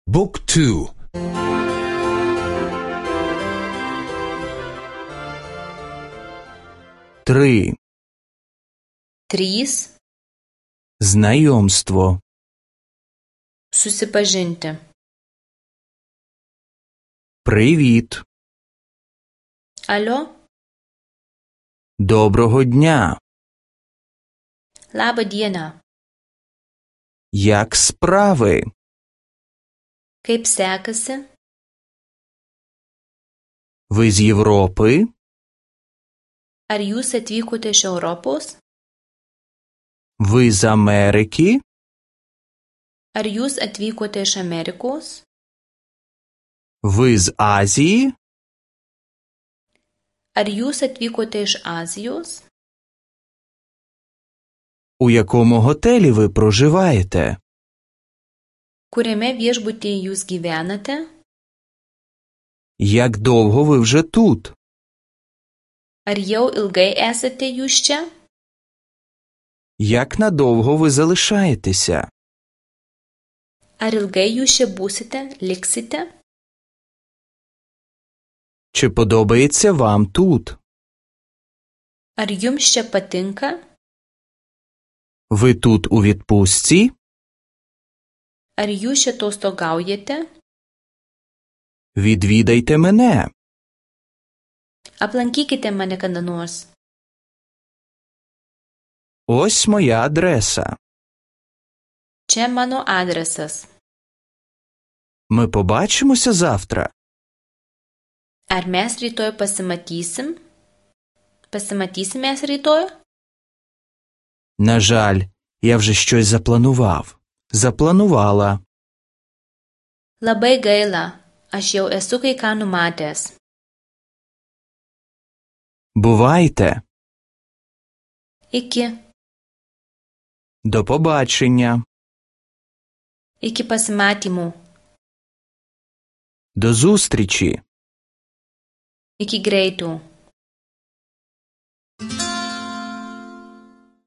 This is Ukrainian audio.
บุ๊กทู Три. Trys. Знайомство. Susipažinti. Привіт. Alio. Доброго дня. Labą dieną. Як справи? Kaip sekasi? Ви з Європи? Ar jūs atvykote iš Europos? Ви з Америки? Ar jūs atvykote iš Amerikos? Ви з Азії? Ar jūs atvykote iš Azijos? У якому готелі ви проживаєте? Kuriame viešbutyje jūs gyvenate? Як довго ви вже тут? Ar jau ilgai esate jūs čia? Як надовго ви залишаєтеся? Ar ilgai jūs čia būsite, liksite? Чи подобається вам тут? Ar jums čia patinka? Ви тут у відпустці? Ar jūs čia atostogaujate? Відвідайте мене. Aplankykite mane kada nors. Ось моя адреса. Čia mano adresas. Ми побачимося завтра. Ar mes rytoj pasimatysim? Pasimatysim mes rytoj? На жаль, я вже щось запланував. Запланувала. Labai gaila, aš jau esu kai ką numatęs. Бувайте. Iki. До побачення. Iki pasimatymų. До зустрічі. Iki greitų.